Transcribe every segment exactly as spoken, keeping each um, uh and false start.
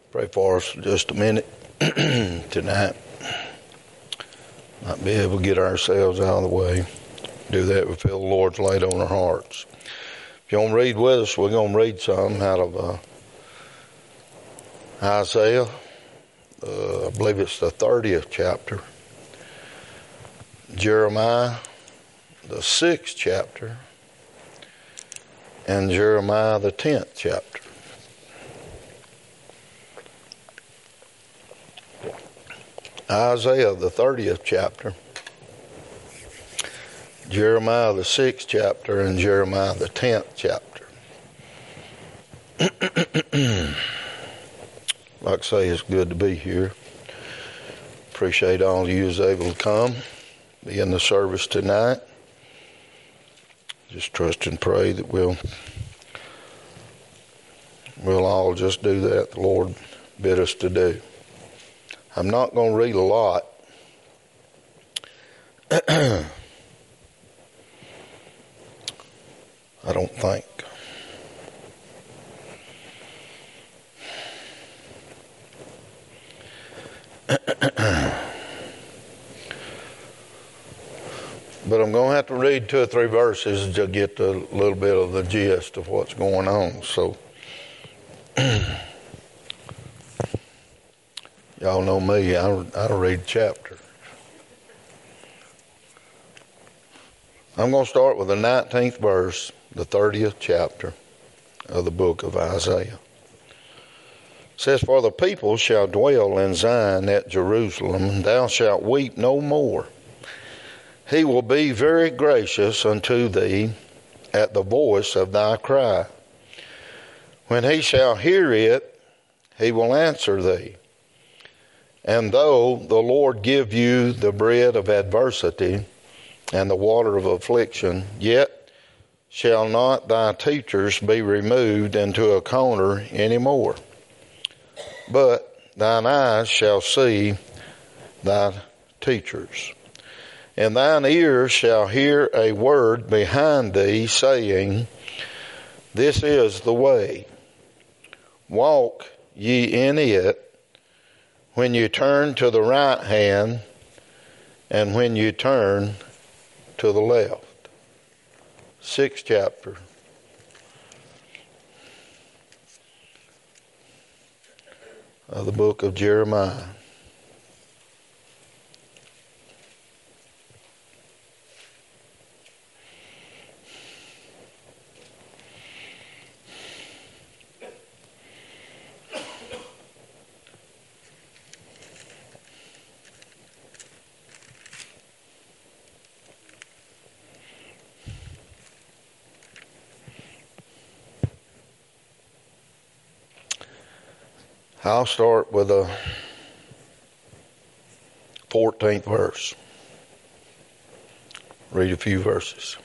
Pray for us for just a minute tonight. Might be able to get ourselves out of the way. Do that, we feel the Lord's laid on our hearts. If you want to read with us, we're going to read some out of uh, Isaiah. Uh, I believe it's the thirtieth chapter. Jeremiah, the sixth chapter. And Jeremiah, the tenth chapter. Isaiah, the thirtieth chapter. Jeremiah, the sixth chapter, and Jeremiah, the tenth chapter. Like I say, it's good to be here. Appreciate all of you who's able to come, be in the service tonight. Just trust and pray that we'll, we'll all just do that the Lord bid us to do. I'm not going to read a lot. I don't think. But I'm going to have to read two or three verses to get a little bit of the gist of what's going on. So, y'all know me, I, I don't read chapter. I'm going to start with the nineteenth verse, the thirtieth chapter of the book of Isaiah. It says, "For the people shall dwell in Zion at Jerusalem, and thou shalt weep no more. He will be very gracious unto thee at the voice of thy cry. When he shall hear it, he will answer thee. And though the Lord give you the bread of adversity and the water of affliction, yet shall not thy teachers be removed into a corner any more. But thine eyes shall see thy teachers. And thine ears shall hear a word behind thee, saying, This is the way. Walk ye in it, when you turn to the right hand, and when you turn to the left." Sixth chapter. Of the book of Jeremiah. I'll start with the fourteenth verse. Read a few verses.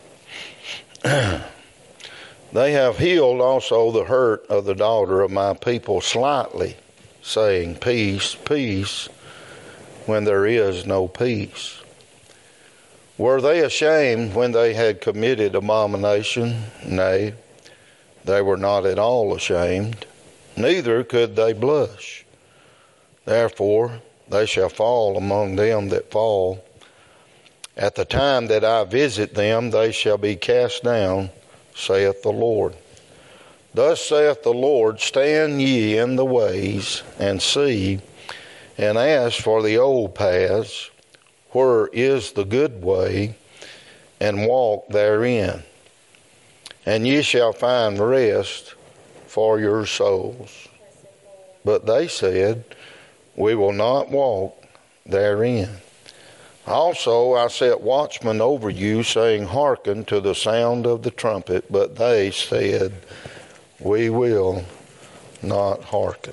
"They have healed also the hurt of the daughter of my people slightly, saying, Peace, peace, when there is no peace. Were they ashamed when they had committed abomination? Nay, they were not at all ashamed. Neither could they blush. Therefore they shall fall among them that fall. At the time that I visit them, they shall be cast down, saith the Lord. Thus saith the Lord, Stand ye in the ways, and see, and ask for the old paths, where is the good way, and walk therein. And ye shall find rest for your souls. But they said, We will not walk therein. Also I set watchmen over you, saying, Hearken to the sound of the trumpet. But they said, We will not hearken."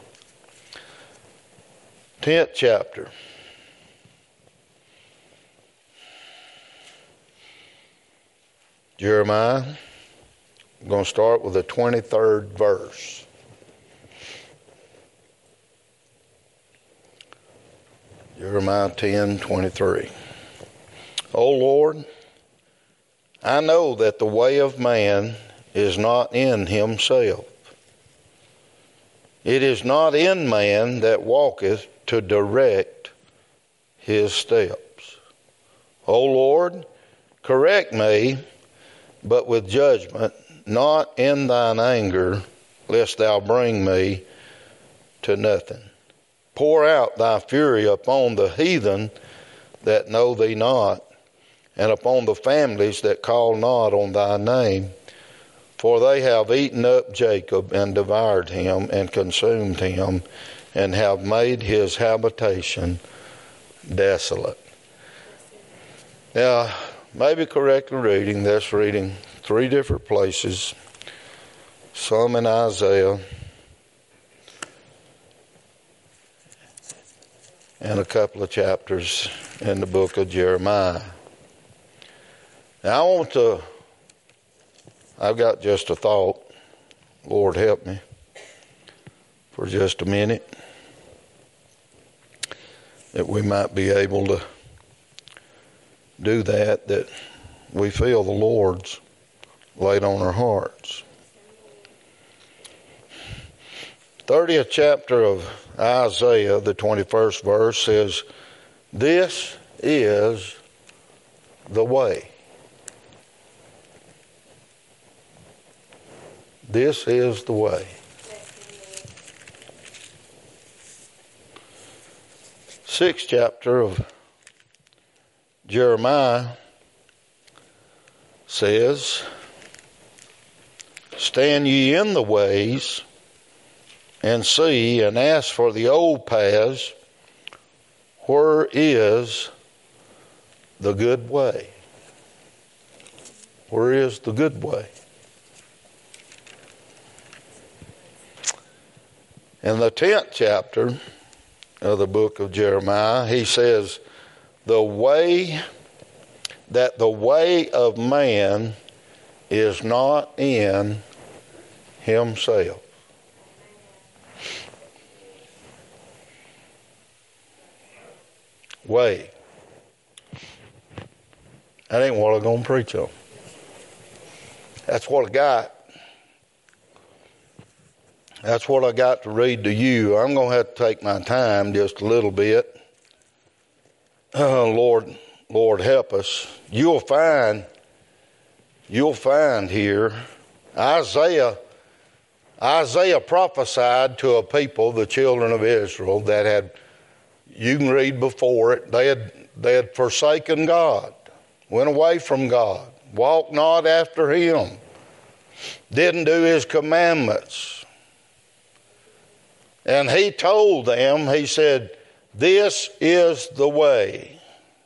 Tenth chapter. Jeremiah. I'm going to start with the twenty-third verse. Jeremiah ten twenty-three. "O Lord, I know that the way of man is not in himself, It is not in man that walketh to direct his steps. O Lord, correct me, but with judgment, not in thine anger, lest thou bring me to nothing. Pour out thy fury upon the heathen that know thee not, and upon the families that call not on thy name. For they have eaten up Jacob, and devoured him, and consumed him, and have made his habitation desolate. Now, maybe correctly reading, that's reading three different places, some in Isaiah, and a couple of chapters in the book of Jeremiah. Now I want to, I've got just a thought, Lord help me, for just a minute, that we might be able to do that, that we feel the Lord's laid on our hearts. thirtieth chapter of Isaiah, the twenty-first verse says, "This is the way." This is the way. Sixth chapter of Jeremiah says, "Stand ye in the ways, and see, and ask for the old paths, where is the good way?" Where is the good way? In the tenth chapter of the book of Jeremiah, he says, the way, that the way of man is not in himself. Way. That ain't what I'm going to preach on. That's what I got. That's what I got to read to you. I'm going to have to take my time just a little bit. Oh, Lord, Lord help us. You'll find, you'll find here, Isaiah, Isaiah prophesied to a people, the children of Israel, that had, you can read before it, they had, they had forsaken God, went away from God, walked not after him, didn't do his commandments. And he told them, he said, this is the way.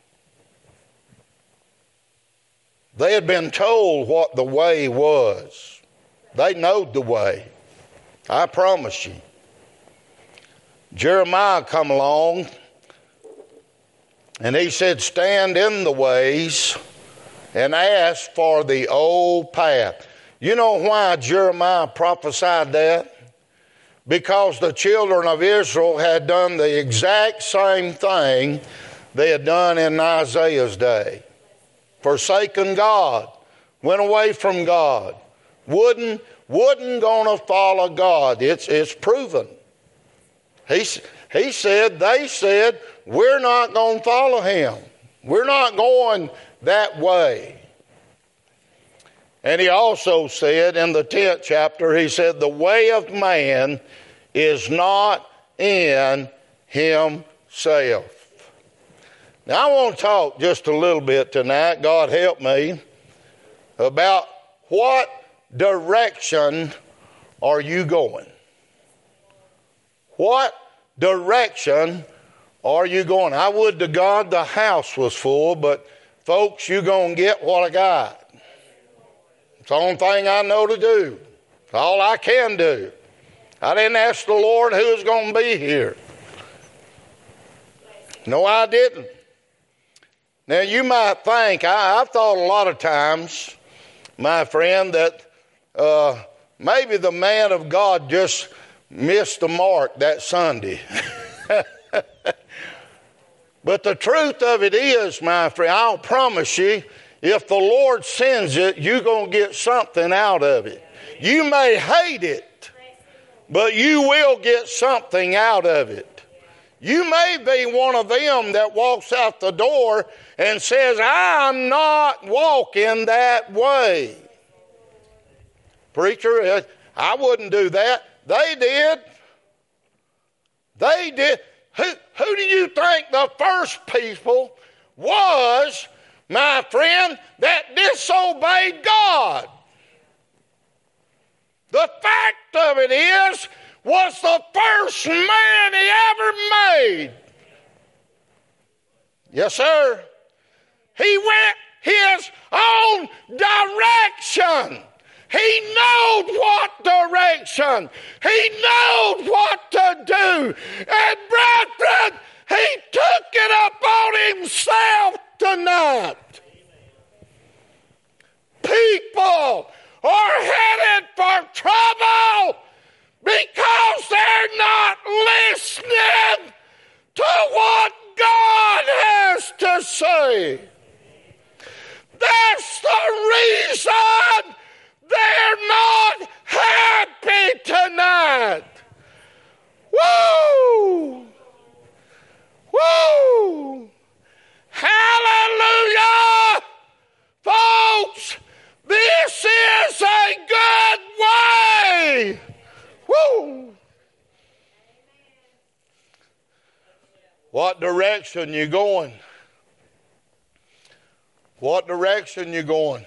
They had been told what the way was. They knowed the way. I promise you. Jeremiah come along and he said, stand in the ways and ask for the old path. You know why Jeremiah prophesied that? Because the children of Israel had done the exact same thing they had done in Isaiah's day. Forsaken God, went away from God, wouldn't, wouldn't gonna follow God. It's, it's proven. He, he said, they said, we're not gonna follow him. We're not going that way. And he also said in the tenth chapter, he said, the way of man is not in himself. Now I want to talk just a little bit tonight, God help me, about what direction are you going? What direction are you going? I would to God the house was full, but folks, you're going to get what I got. It's the only thing I know to do. It's all I can do. I didn't ask the Lord who was going to be here. No, I didn't. Now, you might think, I, I've thought a lot of times, my friend, that uh, maybe the man of God just missed the mark that Sunday. But the truth of it is, my friend, I'll promise you, if the Lord sends it, you're going to get something out of it. You may hate it, but you will get something out of it. You may be one of them that walks out the door and says, I'm not walking that way. Preacher, I wouldn't do that. They did. They did. Who, who do you think the first people was, my friend, that disobeyed God? The fact of it is, was the first man he ever made. Yes, sir. He went his own direction. He knew what direction. He knew what to do. And brethren, he took it upon himself tonight. People are headed for trouble because they're not listening to what God has to say. That's the reason they're not happy tonight. Woo! Woo! Hallelujah! Folks, this is a good way. Woo! What direction you going? What direction you going?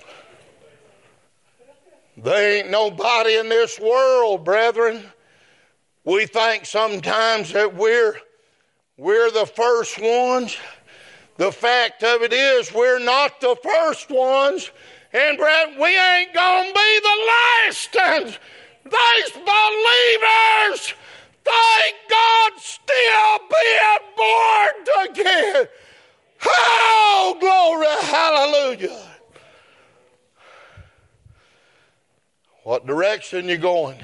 There ain't nobody in this world, brethren. We think sometimes that we're we're the first ones. The fact of it is we're not the first ones. And brethren, we ain't gonna be the last ones. These believers, thank God, still being born again. Oh, glory, hallelujah. What direction you going?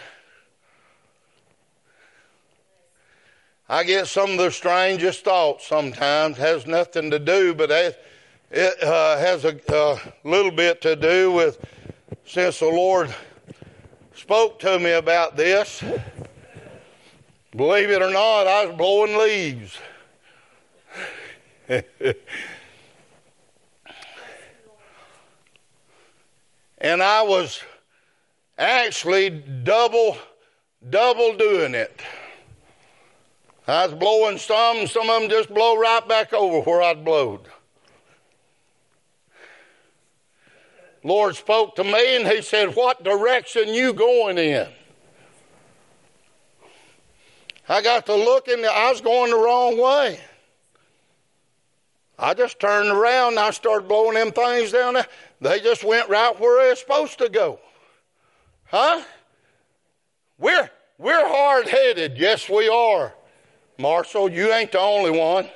I get some of the strangest thoughts sometimes. Has nothing to do, but it, it uh, has a uh, little bit to do with, since the Lord spoke to me about this. Believe it or not, I was blowing leaves. And I was actually double, double doing it. I was blowing some, and some of them just blow right back over where I'd blowed. Lord spoke to me and he said, what direction you going in? I got to looking, I was going the wrong way. I just turned around and I started blowing them things down there. They just went right where they're supposed to go. Huh? We're, we're hard-headed. Yes, we are. Marshall, you ain't the only one.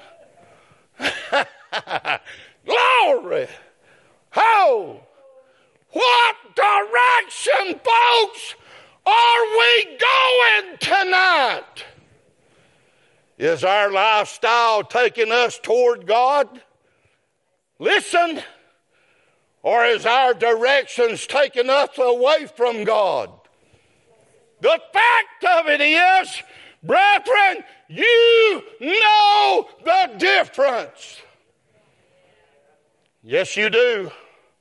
Glory. Oh, what direction, folks, are we going tonight? Is our lifestyle taking us toward God? Listen. Or is our directions taking us away from God? The fact of it is, brethren, you know the difference. Yes, you do.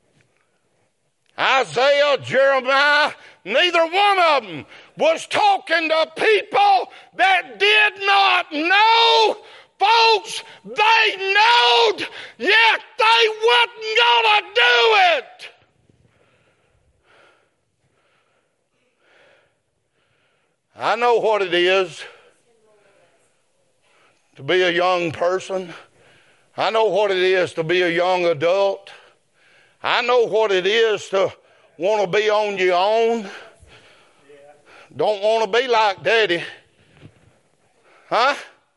Isaiah, Jeremiah, neither one of them was talking to people that did not know. Folks, they knowed, yet they wasn't gonna do it. I know what it is to be a young person. I know what it is to be a young adult. I know what it is to want to be on your own. Don't want to be like Daddy. Huh?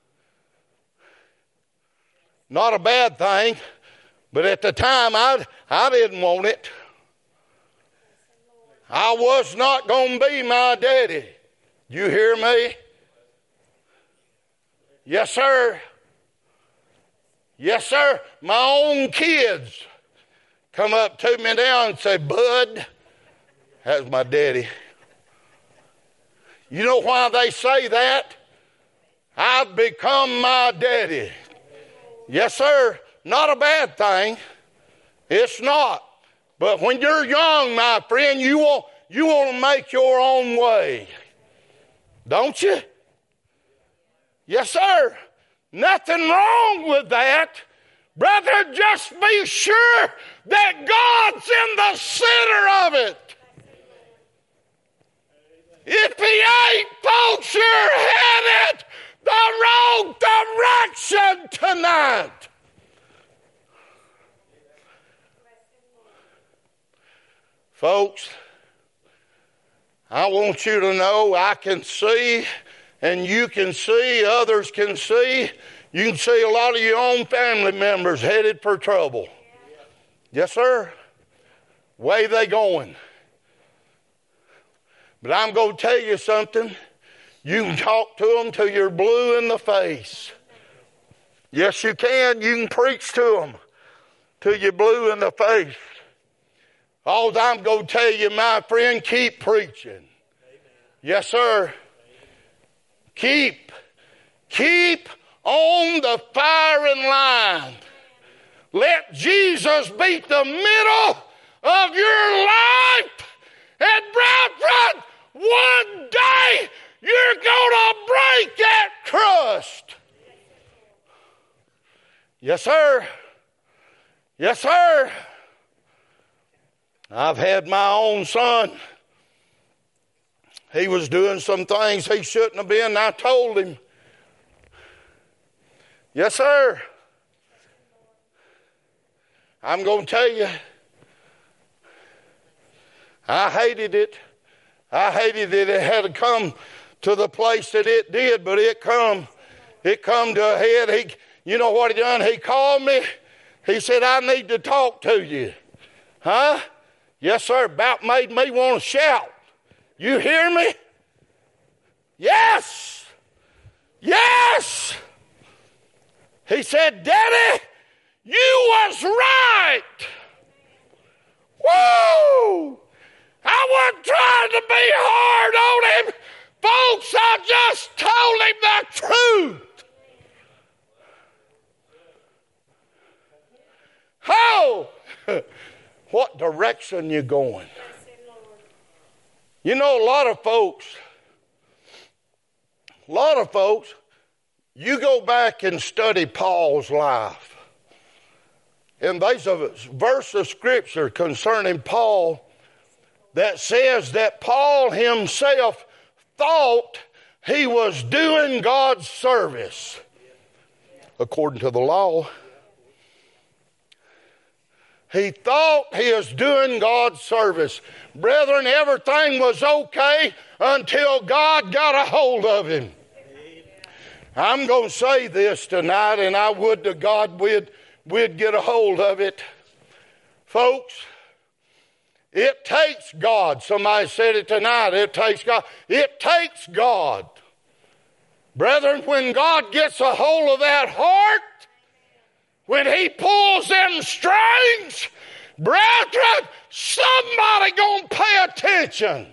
Not a bad thing, but at the time I, I didn't want it. I was not going to be my daddy. You hear me? Yes, sir. Yes, sir. My own kids come up to me now and say, Bud, that's my daddy. You know why they say that? I've become my daddy. Yes, sir. Not a bad thing. It's not. But when you're young, my friend, you want, you want to make your own way. Don't you? Yes, sir. Nothing wrong with that. Brother, just be sure that God's in the center of it. If he ain't, folks, you're headed the wrong direction tonight. Folks, I want you to know I can see, and you can see, others can see. You can see a lot of your own family members headed for trouble. Yes, sir. Way they going. But I'm going to tell you something. You can talk to them till you're blue in the face. Yes, you can. You can preach to them till you're blue in the face. All I'm going to tell you, my friend, keep preaching. Yes, sir. Keep, keep on the firing line. Let Jesus be the middle of your life. And brethren, one day you're going to break that crust. Yes, sir. Yes, sir. I've had my own son. He was doing some things he shouldn't have been, and I told him. Yes, sir. I'm going to tell you, I hated it. I hated that it had to come to the place that it did, but it come, it come to a head. He, you know what he done? He called me. He said, I need to talk to you. Huh? Yes, sir. About made me want to shout. You hear me? Yes. Yes. He said, Daddy, you was right. Woo! I wasn't trying to be hard on him. Folks, I just told him the truth. How? What direction you going? You know, a lot of folks, a lot of folks, you go back and study Paul's life. And there's a verse of Scripture concerning Paul that says that Paul himself thought he was doing God's service according to the law. He thought he was doing God's service. Brethren, everything was okay until God got a hold of him. I'm going to say this tonight, and I would to God we'd, we'd get a hold of it. Folks, it takes God. Somebody said it tonight. It takes God. It takes God. Brethren, when God gets a hold of that heart, when he pulls them strings, brethren, somebody gonna pay attention.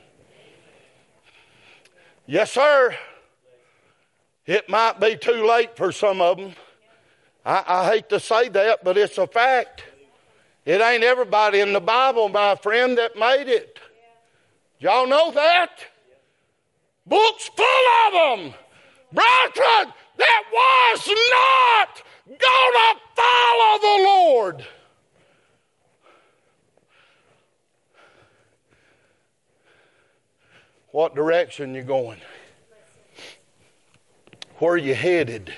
Yes, sir. It might be too late for some of them. I, I hate to say that, but it's a fact. It ain't everybody in the Bible, my friend, that made it. Y'all know that? Books full of them. Brethren, that was not gonna follow the Lord. What direction you going? Where you headed?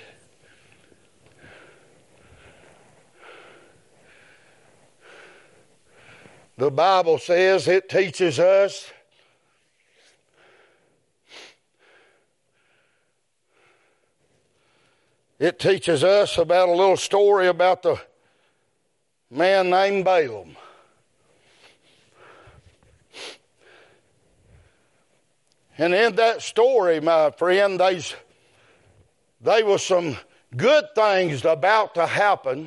The Bible says it teaches us It teaches us about a little story about the man named Balaam. And in that story, my friend, there's, there was some good things about to happen.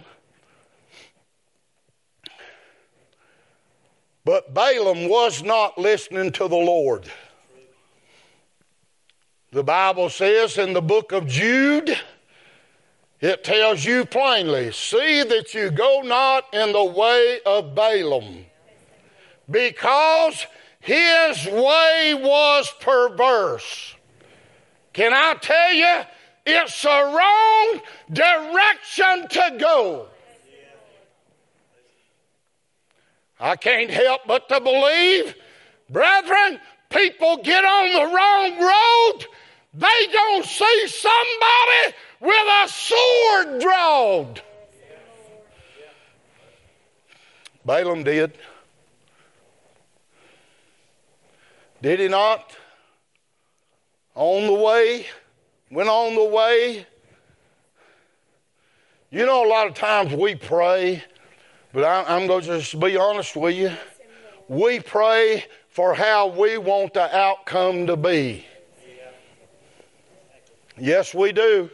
But Balaam was not listening to the Lord. The Bible says in the book of Jude, it tells you plainly, see that you go not in the way of Balaam, because his way was perverse. Can I tell you, it's the wrong direction to go. I can't help but to believe, brethren, people get on the wrong road, they don't see somebody with a sword drawn. Balaam did. Did he not? On the way, went on the way. You know, a lot of times we pray, but I, I'm going to just be honest with you. We pray for how we want the outcome to be. Yes, we do.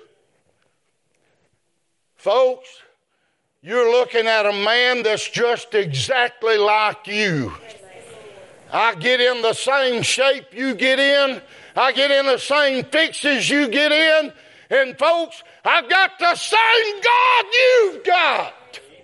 Folks, you're looking at a man that's just exactly like you. I get in the same shape you get in. I get in the same fixes you get in. And folks, I've got the same God you've got.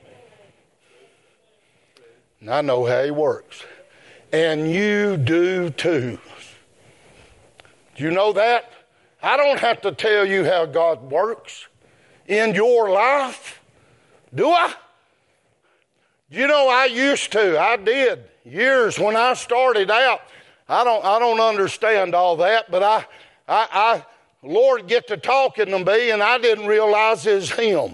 And I know how he works. And you do too. Do you know that? I don't have to tell you how God works in your life. Do I? You know, I used to. I did. Years when I started out. I don't I don't understand all that, but I I, I Lord get to talking to me and I didn't realize it's him.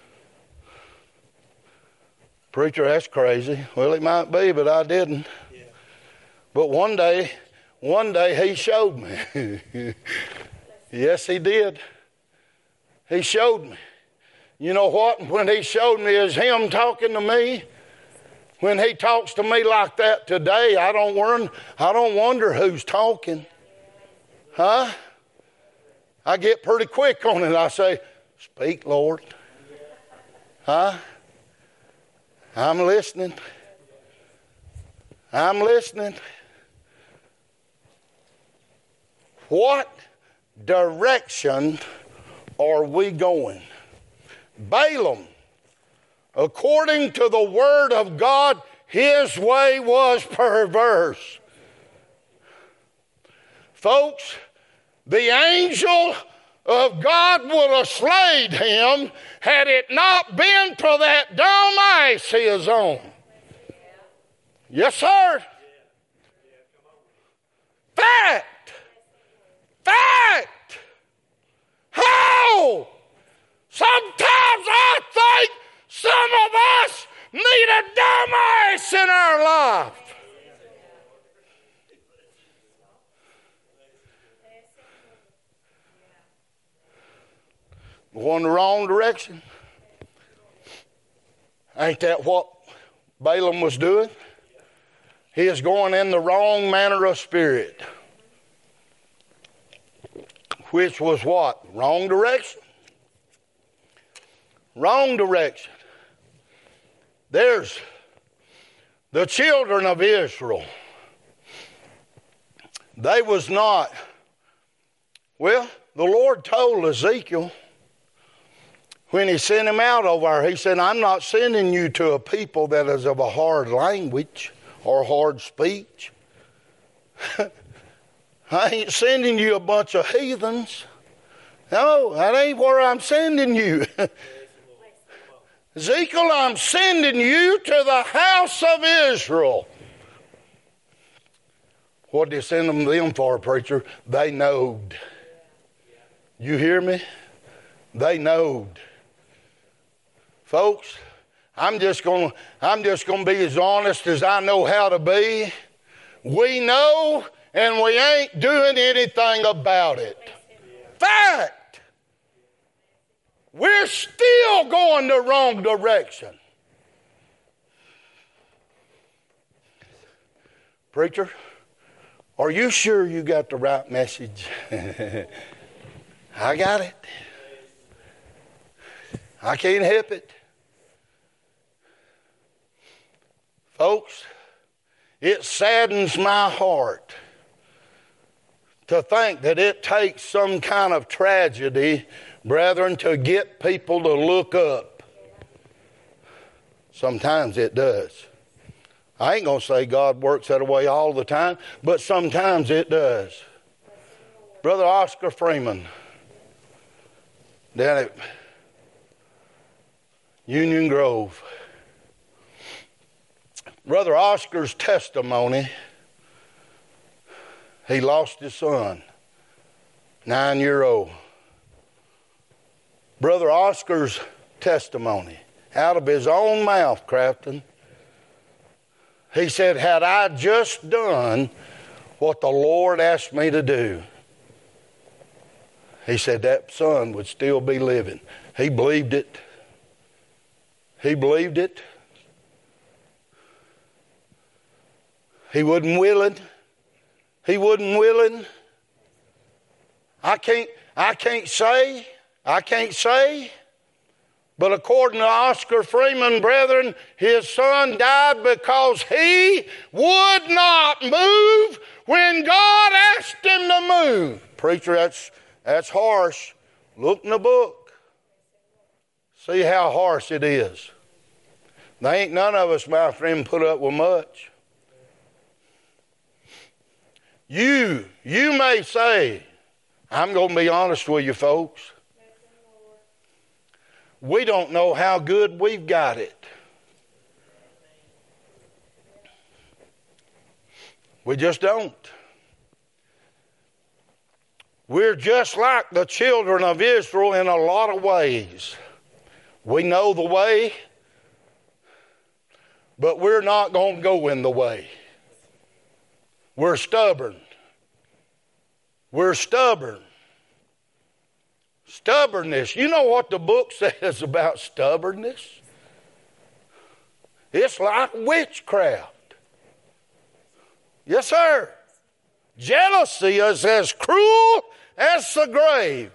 Preacher, that's crazy. Well, it might be, but I didn't. Yeah. But one day, one day he showed me. Yes, he did. He showed me. You know what? When he showed me it's him talking to me. When he talks to me like that today, I don't wonder, I don't wonder who's talking. Huh? I get pretty quick on it. I say, speak, Lord. Huh? I'm listening. I'm listening. What direction are we going? Balaam, according to the word of God, his way was perverse. Folks, the angel of God would have slayed him had it not been for that dumb ice he is on. Yes, sir. Fact. Fact. How? Sometimes I think some of us need a dumb ice in our life. Going the wrong direction. Ain't that what Balaam was doing? He is going in the wrong manner of spirit. Which was what? Wrong direction. Wrong direction. There's the children of Israel. They was not, well, the Lord told Ezekiel when he sent him out over there, he said, I'm not sending you to a people that is of a hard language or hard speech. I ain't sending you a bunch of heathens. No, that ain't where I'm sending you. Ezekiel, I'm sending you to the house of Israel. What did he send them, them for, preacher? They knowed. You hear me? They knowed. Folks, I'm just gonna I'm just gonna be as honest as I know how to be. We know and we ain't doing anything about it. Fact. We're still going the wrong direction. Preacher, are you sure you got the right message? I got it. I can't help it. Folks, it saddens my heart to think that it takes some kind of tragedy, brethren, to get people to look up. Sometimes it does. I ain't going to say God works that way all the time, but sometimes it does. Brother Oscar Freeman, down at Union Grove. Brother Oscar's testimony, he lost his son, nine-year-old. Brother Oscar's testimony, out of his own mouth, Crafton, he said, had I just done what the Lord asked me to do, he said that son would still be living. He believed it. He believed it. He wasn't willing. He wasn't willing. I can't, I can't say, I can't say, but according to Oscar Freeman, brethren, his son died because he would not move when God asked him to move. Preacher, that's, that's harsh. Look in the book. See how harsh it is. There ain't none of us, my friend, put up with much. You, you may say, I'm going to be honest with you folks, we don't know how good we've got it. We just don't. We're just like the children of Israel in a lot of ways. We know the way, but we're not going to go in the way. We're stubborn. We're stubborn. Stubbornness. You know what the book says about stubbornness? It's like witchcraft. Yes, sir. Jealousy is as cruel as the grave.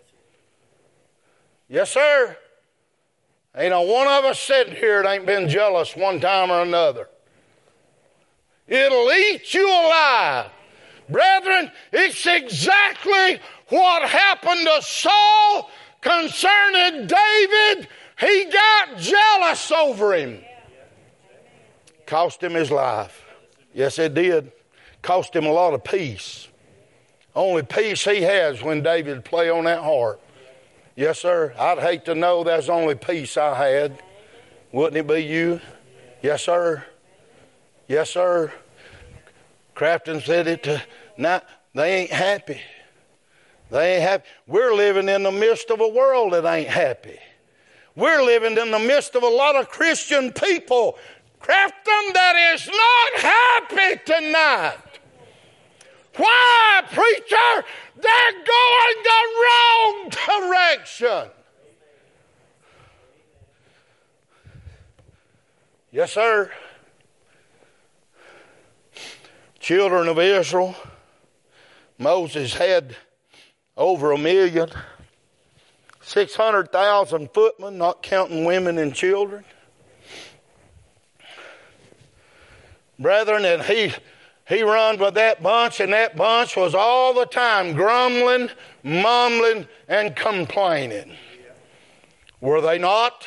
Yes, sir. Ain't a one of us sitting here that ain't been jealous one time or another. It'll eat you alive. Brethren, it's exactly what happened to Saul concerning David. He got jealous over him. Cost him his life. Yes, it did. Cost him a lot of peace. Only peace he has when David play on that harp. Yes, sir. I'd hate to know that's the only peace I had. Wouldn't it be you? Yes, sir. Yes, sir. Crafton said it. Uh, not, they ain't happy. They ain't happy. We're living in the midst of a world that ain't happy. We're living in the midst of a lot of Christian people, Crafton, that is not happy tonight. Why, preacher? They're going the wrong direction. Yes, sir. Children of Israel, Moses had over a million, six hundred thousand footmen, not counting women and children. Brethren, and he, he run with that bunch, and that bunch was all the time grumbling, mumbling, and complaining. Were they not?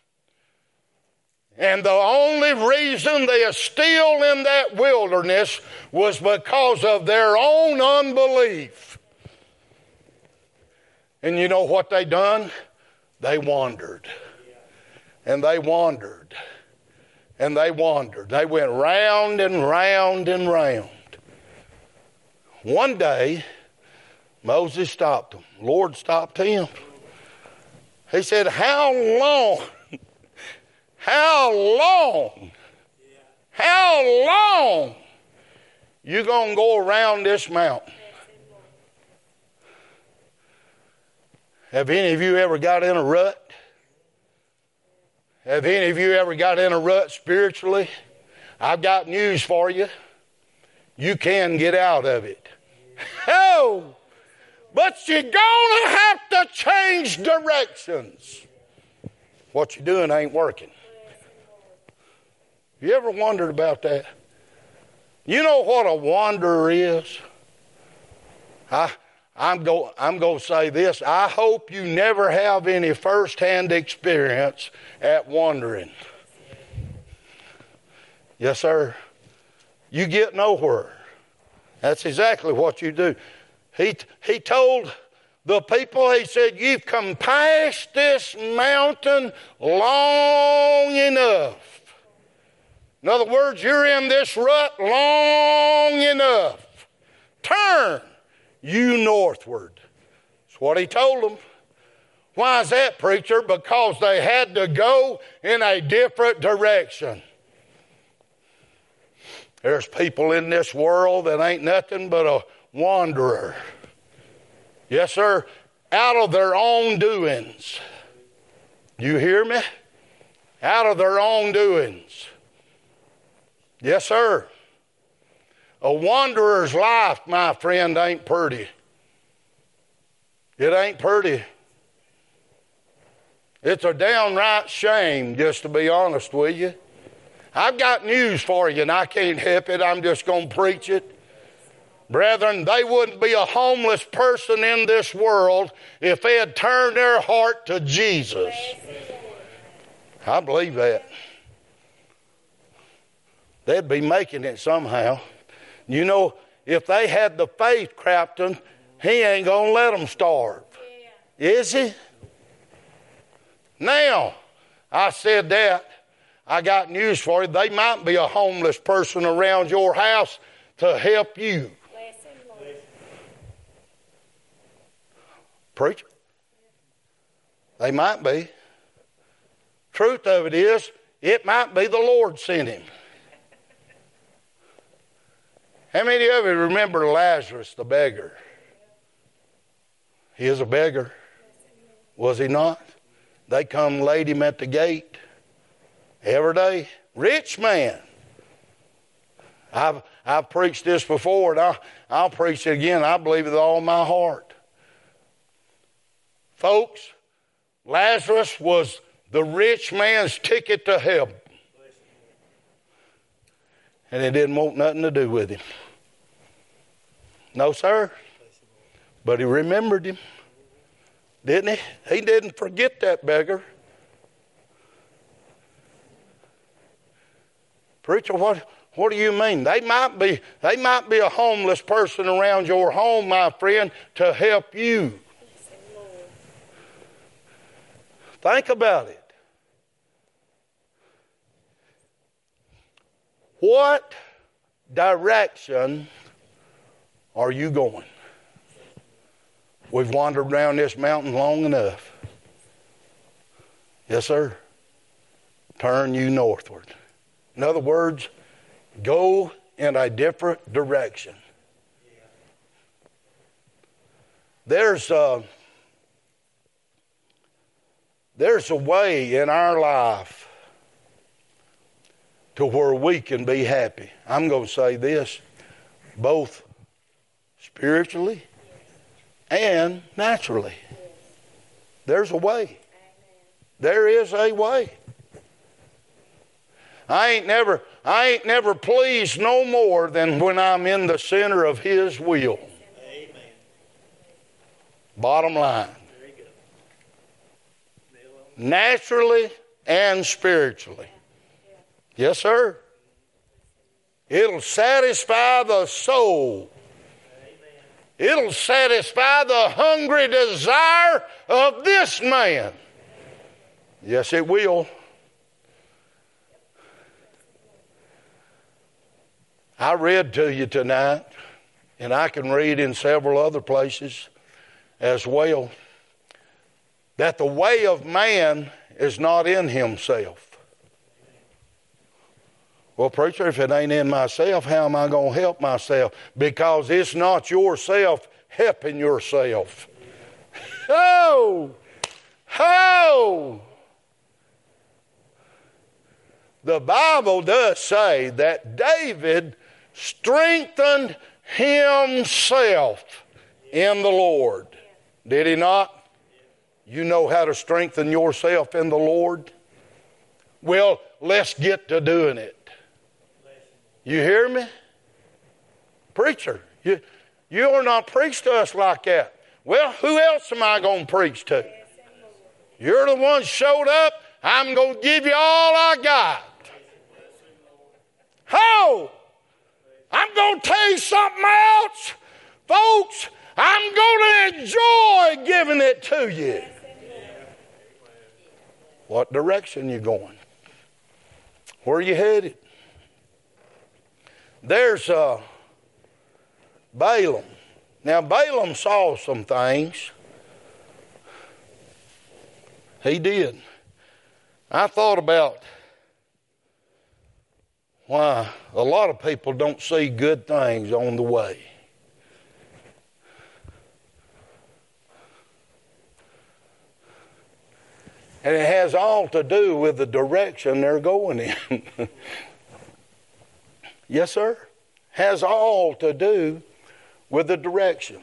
And the only reason they are still in that wilderness was because of their own unbelief. And you know what they done? They wandered. And they wandered. And they wandered. They went round and round and round. One day, Moses stopped them. The Lord stopped him. He said, how long? How long? How long you going to go around this mountain? Have any of you ever got in a rut? Have any of you ever got in a rut spiritually? I've got news for you. You can get out of it. Oh, but you're going to have to change directions. What you're doing ain't working. You ever wondered about that? You know what a wanderer is? I, I'm go, I'm going to say this. I hope you never have any first-hand experience at wandering. Yes, sir. You get nowhere. That's exactly what you do. He, he told the people, he said, you've come past this mountain long enough. In other words, you're in this rut long enough. Turn you northward. That's what he told them. Why is that, preacher? Because they had to go in a different direction. There's people in this world that ain't nothing but a wanderer. Yes, sir. Out of their own doings. You hear me? Out of their own doings. Yes, sir. A wanderer's life, my friend, ain't pretty. It ain't pretty. It's a downright shame, just to be honest with you. I've got news for you, and I can't help it. I'm just going to preach it. Brethren, they wouldn't be a homeless person in this world if they had turned their heart to Jesus. I believe that. They'd be making it somehow. You know, if they had the faith, Captain, he ain't going to let them starve. Is he? Now, I said that. I got news for you. They might be a homeless person around your house to help you. Preacher. They might be. Truth of it is, it might be the Lord sent him. How many of you remember Lazarus, the beggar? He is a beggar. Was he not? They come and laid him at the gate every day. Rich man. I've, I've preached this before, and I'll, I'll preach it again. I believe it with all my heart. Folks, Lazarus was the rich man's ticket to heaven. And it didn't want nothing to do with him. No, sir. But he remembered him. Didn't he? He didn't forget that beggar. Preacher, what, what do you mean? They might be, they might be a homeless person around your home, my friend, to help you. Think about it. What direction are you going? We've wandered around this mountain long enough. Yes, sir. Turn you northward. In other words, go in a different direction. There's a, there's a way in our life to where we can be happy. I'm going to say this, both spiritually and naturally. There's a way. There is a way. I ain't never, I ain't never pleased no more than when I'm in the center of His will. Amen. Bottom line. Very good. Naturally and spiritually. Yes, sir. It'll satisfy the soul. It'll satisfy the hungry desire of this man. Yes, it will. I read to you tonight, and I can read in several other places as well, that the way of man is not in himself. Well, preacher, if it ain't in myself, how am I going to help myself? Because it's not yourself helping yourself. Oh! Oh! The Bible does say that David strengthened himself in the Lord. Did he not? You know how to strengthen yourself in the Lord? Well, let's get to doing it. You hear me? Preacher, you, You are not preached to us like that. Well, who else am I going to preach to? You're the one showed up. I'm going to give you all I got. How? I'm going to tell you something else. Folks, I'm going to enjoy giving it to you. What direction you going? Where are you headed? There's uh, Balaam. Now, Balaam saw some things. He did. I thought about why a lot of people don't see good things on the way. And it has all to do with the direction they're going in. Yes, sir? Has all to do with the direction.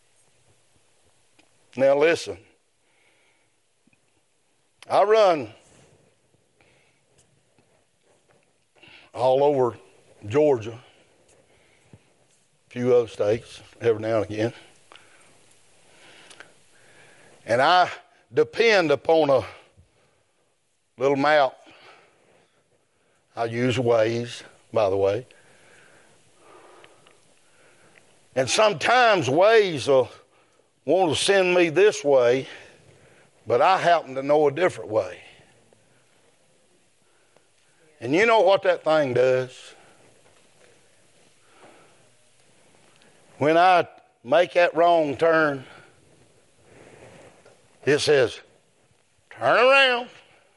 Now listen. I run all over Georgia, a few other states, every now and again. And I depend upon a little map. I use Waze, by the way. And sometimes Waze will want to send me this way, but I happen to know a different way. And you know what that thing does? When I make that wrong turn, it says, turn around.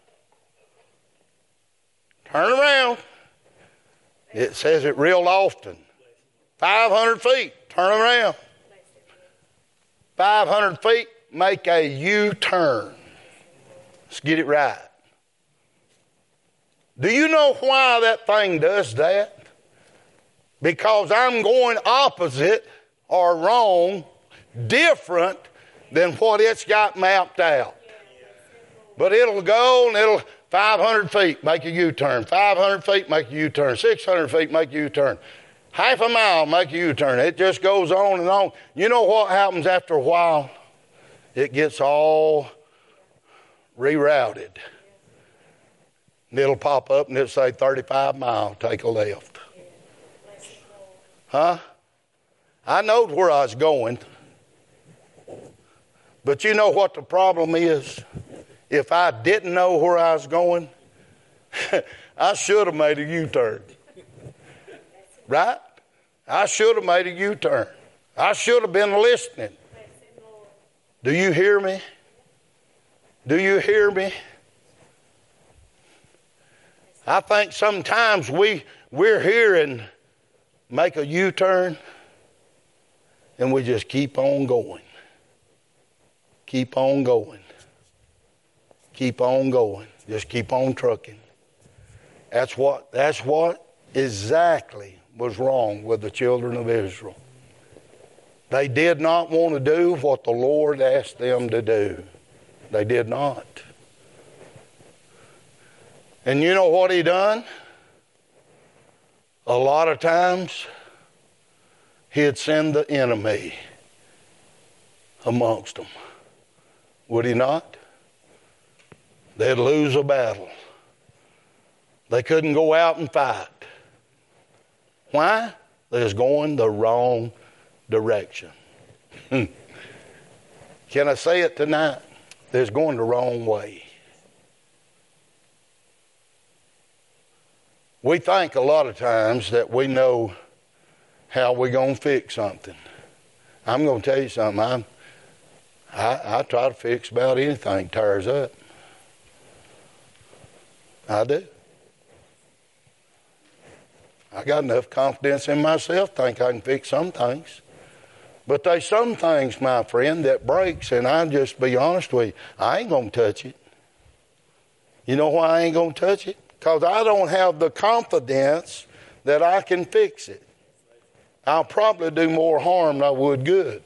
Turn around. It says it real often. five hundred feet, turn around. five hundred feet, make a U-turn. Let's get it right. Do you know why that thing does that? Because I'm going opposite or wrong, different than what it's got mapped out. But it'll go and it'll, five hundred feet, make a U-turn. five hundred feet, make a U-turn. six hundred feet, make a U-turn. Half a mile, make a U-turn. It just goes on and on. You know what happens after a while? It gets all rerouted. And it'll pop up and it'll say thirty-five mile, take a left. Huh? I knowed where I was going. But you know what the problem is? If I didn't know where I was going, I should have made a U-turn. Right? I should have made a U-turn. I should have been listening. Do you hear me? Do you hear me? I think sometimes we, we're here and make a U-turn and we just keep on going. Keep on going. Keep on going. Just keep on trucking. That's what, that's what exactly was wrong with the children of Israel. They did not want to do what the Lord asked them to do. They did not. And you know what he done? A lot of times, he'd send the enemy amongst them. Would he not? They'd lose a battle. They couldn't go out and fight. Why? They was going the wrong direction. Can I say it tonight? They was going the wrong way. We think a lot of times that we know how we're going to fix something. I'm going to tell you something. I'm, I, I try to fix about anything tears up. I do. I got enough confidence in myself to think I can fix some things. But there's some things, my friend, that breaks, and I'll just be honest with you, I ain't going to touch it. You know why I ain't going to touch it? Because I don't have the confidence that I can fix it. I'll probably do more harm than I would good.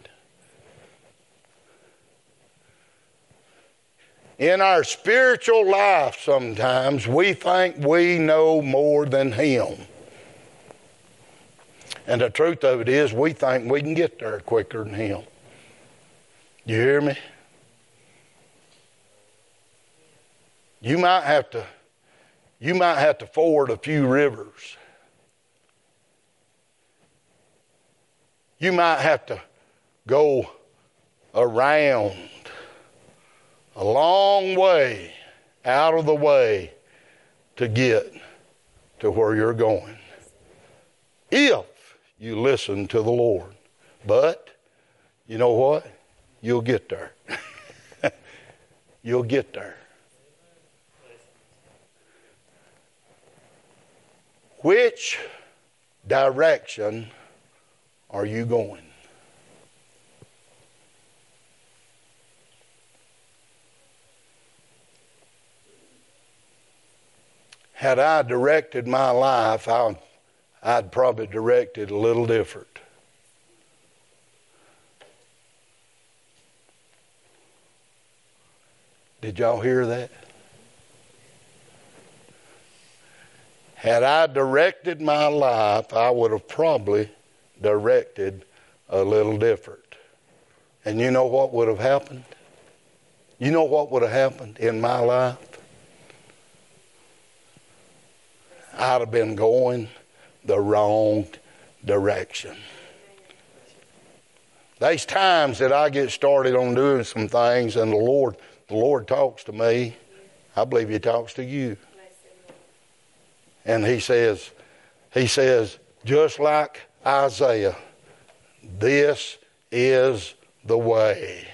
In our spiritual life sometimes, we think we know more than him. And the truth of it is, we think we can get there quicker than him. You hear me? You might have to, you might have to ford a few rivers. You might have to go around a long way out of the way to get to where you're going, if you listen to the Lord. But you know what? You'll get there. You'll get there. Which direction are you going? Had I directed my life, I'd, I'd probably direct it a little different. Did y'all hear that? Had I directed my life, I would have probably directed a little different. And you know what would have happened? You know what would have happened in my life? I'd have been going the wrong direction. There's times that I get started on doing some things and the Lord, the Lord talks to me. I believe He talks to you. And He says, He says, just like Isaiah, this is the way.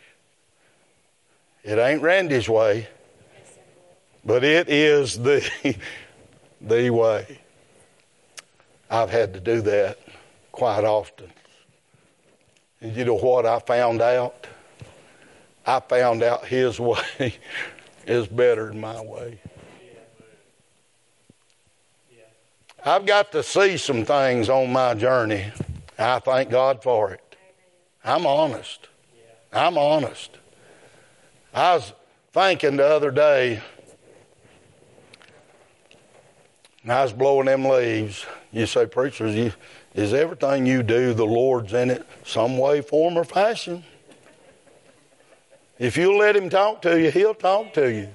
It ain't Randy's way, but it is the the way. I've had to do that quite often. And you know what I found out? I found out His way is better than my way. I've got to see some things on my journey. I thank God for it. I'm honest. I'm honest. I was thinking the other day, and I was blowing them leaves. You say, preachers, you, is everything you do, the Lord's in it, some way, form, or fashion? If you'll let Him talk to you, He'll talk to you.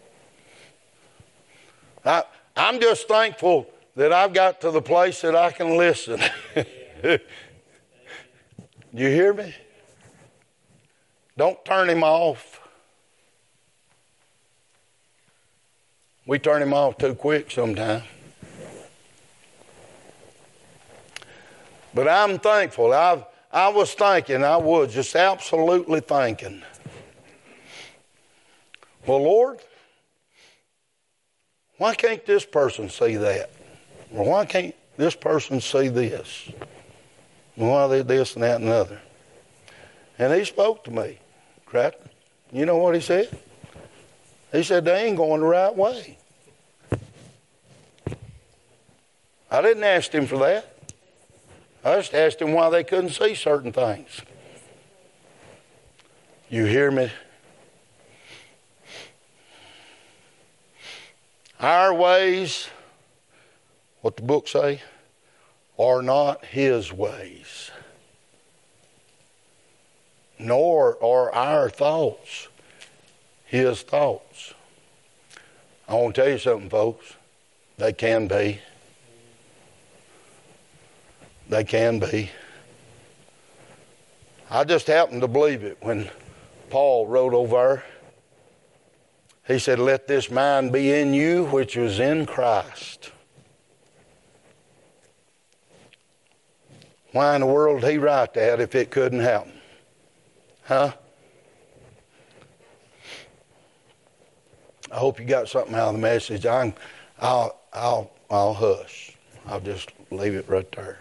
I, I'm just thankful that I've got to the place that I can listen. You hear me? Don't turn Him off. We turn Him off too quick sometimes. But I'm thankful. I I was thinking, I was just absolutely thinking, well, Lord, why can't this person see that? Or why can't this person see this? Why they this and that and other? And He spoke to me. Crafton. You know what He said? He said, they ain't going the right way. I didn't ask Him for that. I just asked Him why they couldn't see certain things. You hear me? Our ways, what the book say, are not His ways. Nor are our thoughts His thoughts. I want to tell you something, folks. They can be. They can be. I just happen to believe it when Paul wrote over. He said, let this mind be in you which was in Christ. Why in the world did he write that if it couldn't happen? Huh? I hope you got something out of the message. I'm, I'll, I'll, I'll hush. I'll just leave it right there.